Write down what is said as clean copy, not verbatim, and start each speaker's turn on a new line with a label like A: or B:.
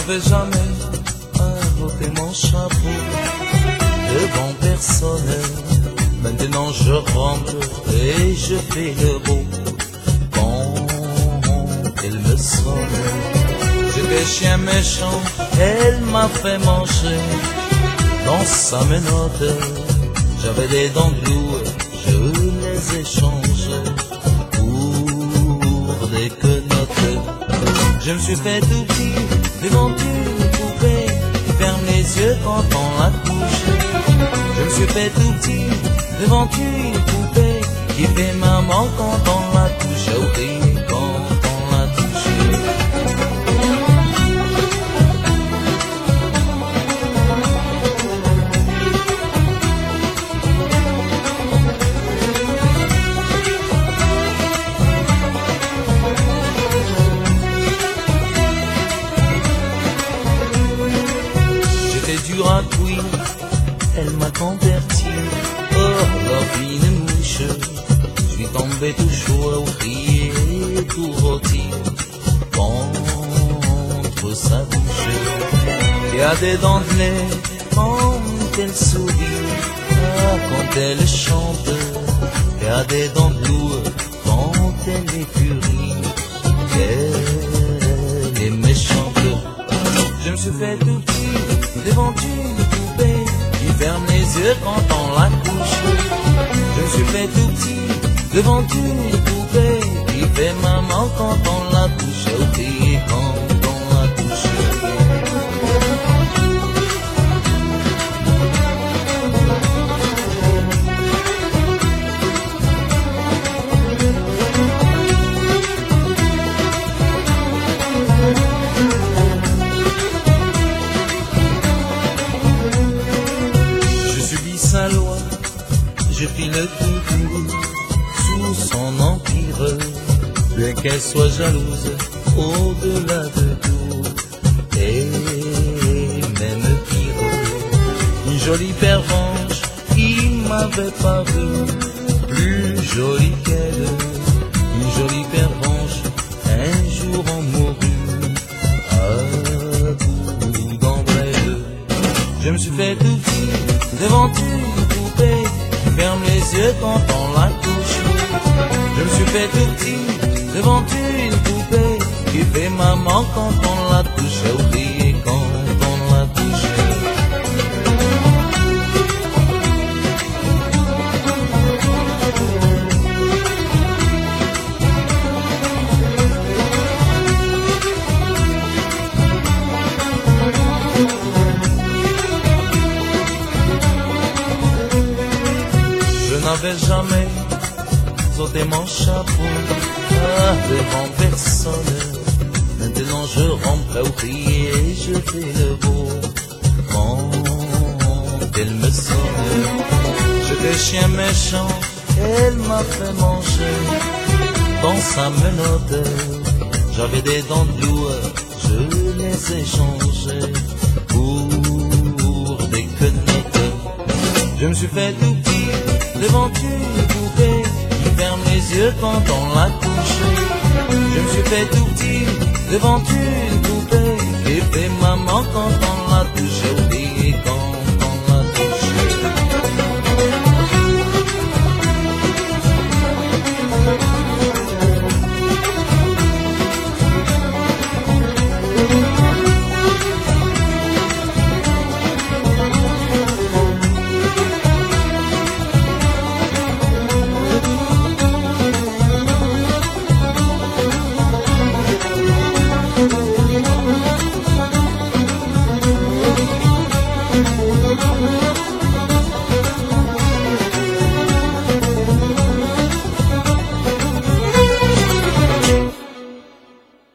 A: n'avais jamais ôté mon chapeau devant personne. Maintenant je rentre et je fais le beau quand elle me sonne. J'étais chien méchant, elle m'a fait manger dans sa menotte. J'avais des dents de loup, je les échangeais pour des quenottes. Je me suis fait tout petit devant une poupée qui ferme les yeux quand on la touche. Je me suis fait tout petit devant une poupée qui fait maman quand on la touche. Oh oui, quand on la touche. J'étais dur à cuire, elle m'a converti. Oh, la fine mouche, je suis tombé tout chaud, au crier, tout rôti contre sa bouche. Il y a des dents de lait quand elle sourit, quand elle chante. Il y a des dents de loup quand elle est furie, elle est méchante. Je me suis fait tout petit devant une poupée qui ferme les yeux quand on la touche. Je me suis fait tout petit devant une poupée qui fait maman quand on la touche. Oh oui, quand on la touche. Sa loi, je file tout sous son empire, bien qu'elle soit jalouse au-delà de tout, et même pire. Une jolie pervenche qui m'avait paru plus jolie qu'elle, une jolie pervenche un jour en mourut à bout d'embrelle. Je me suis fait tout petit devant une poupée qui ferme les yeux quand on la touche. Je me suis fait tout petit devant une poupée qui fait maman quand on la touche. Oublié quand on la touche. Je n'avais jamais ôté mon chapeau devant personne. Maintenant je rentre au crier et je fais le beau quand elle me sonne. J'étais chien méchant, elle m'a fait manger dans sa menotte. J'avais des dents de loup, je les échangeais pour des quenottes. Je me suis fait tout petit devant une poupée qui ferme les yeux quand on la touche. Je me suis fait tout petit devant une poupée qui fait maman quand on